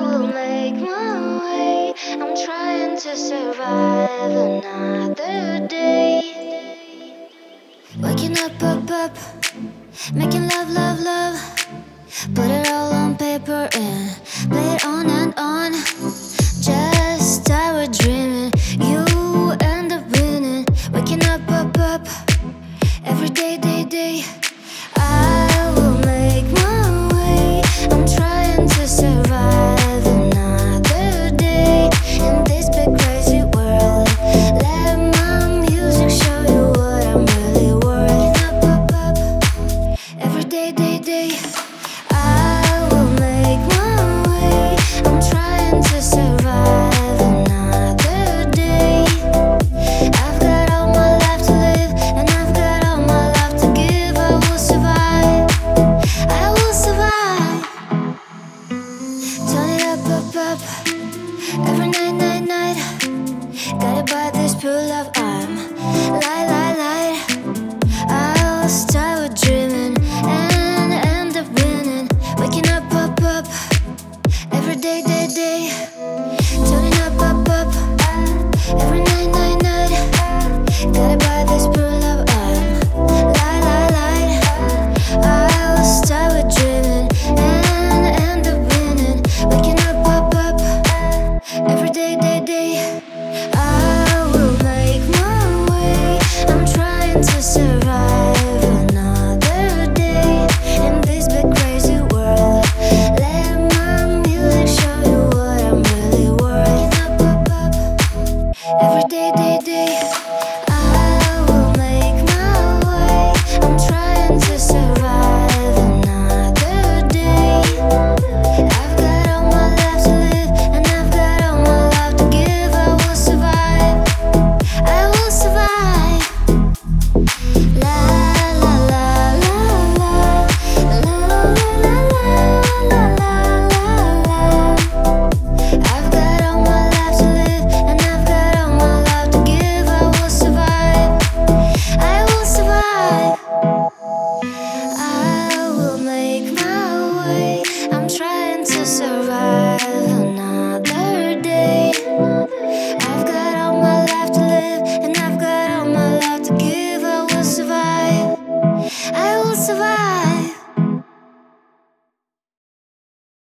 will make my way. I'm trying to survive another day. Waking up, making love, love, love. Put it all on paper and play it on and on. Just tired dreaming, you end up winning. Waking up, every day. I will make my way. I'm trying to survive another day in this big crazy world. Let my music show you what I'm really worth. Up, every day. I will make my way. I'm trying to survive another day. I've got all my life to live, and I've got all my life to give. I will survive. I will survive. Turn it up. Every night. Guided by this pure love, I'm